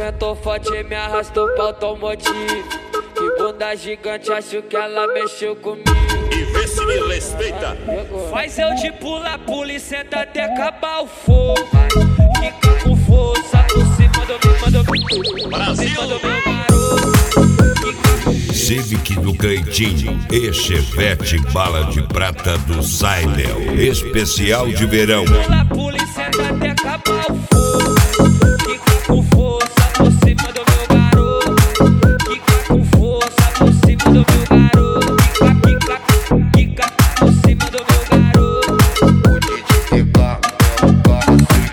ventou forte e me arrastou pra automotivo. Que bunda gigante, acho que ela mexeu comigo. E vê se me respeita. Faz eu de pula e senta até acabar o fogo. Fica com força por cima do meu Brasil. Civic do Cantinho e Chevette bala de prata do Saimel. Especial de verão. Pula e senta até acabar o fogo. Fica com força por cima do meu garoto. Fica com força por cima do meu garoto. Fica por cima do meu garoto. O DJ Teba é o cara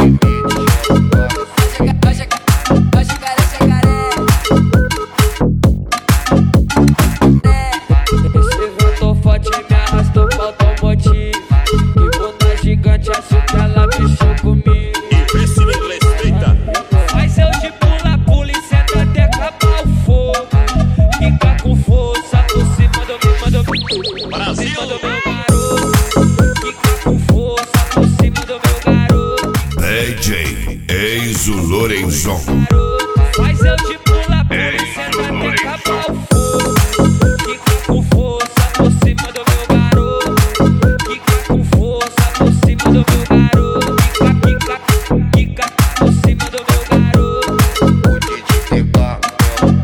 Esse ventou forte e me arrastou pra automotivo. Que bunda gigante, acho que ela mexeu comigo. E vê se me respeita. Faz eu de pula e senta até acabar o fogo. Fica com força por cima do meu Brasil. garoto. Fica com força por cima do meu garoto. DJ Enzo Lorenzon. Faz eu de pula e senta até acabar o fogo. Fica com força por cima do meu garoto. Fica com força por cima do meu garoto. Fica por cima do meu garoto. O DJ Teba é o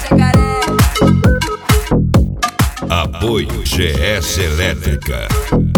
cara Apoio GS Elétrica.